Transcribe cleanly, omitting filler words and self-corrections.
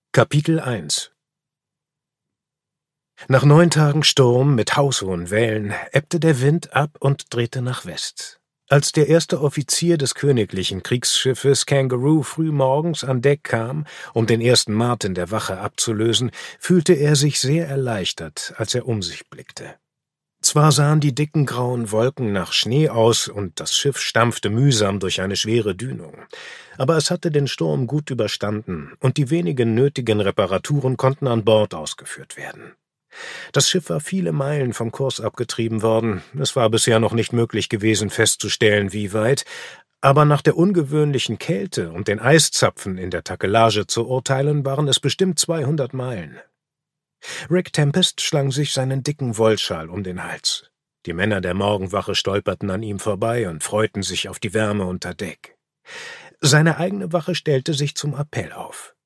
Kapitel 1 Nach 9 Tagen Sturm mit haushohen Wellen ebbte der Wind ab und drehte nach West. Als der erste Offizier des königlichen Kriegsschiffes Kangaroo frühmorgens an Deck kam, um den ersten Martin der Wache abzulösen, fühlte er sich sehr erleichtert, als er um sich blickte. Zwar sahen die dicken grauen Wolken nach Schnee aus und das Schiff stampfte mühsam durch eine schwere Dünung, aber es hatte den Sturm gut überstanden und die wenigen nötigen Reparaturen konnten an Bord ausgeführt werden. Das Schiff war viele Meilen vom Kurs abgetrieben worden, es war bisher noch nicht möglich gewesen festzustellen, wie weit, aber nach der ungewöhnlichen Kälte und den Eiszapfen in der Takelage zu urteilen, waren es bestimmt 200 Meilen. Rick Tempest schlang sich seinen dicken Wollschal um den Hals. Die Männer der Morgenwache stolperten an ihm vorbei und freuten sich auf die Wärme unter Deck. Seine eigene Wache stellte sich zum Appell auf.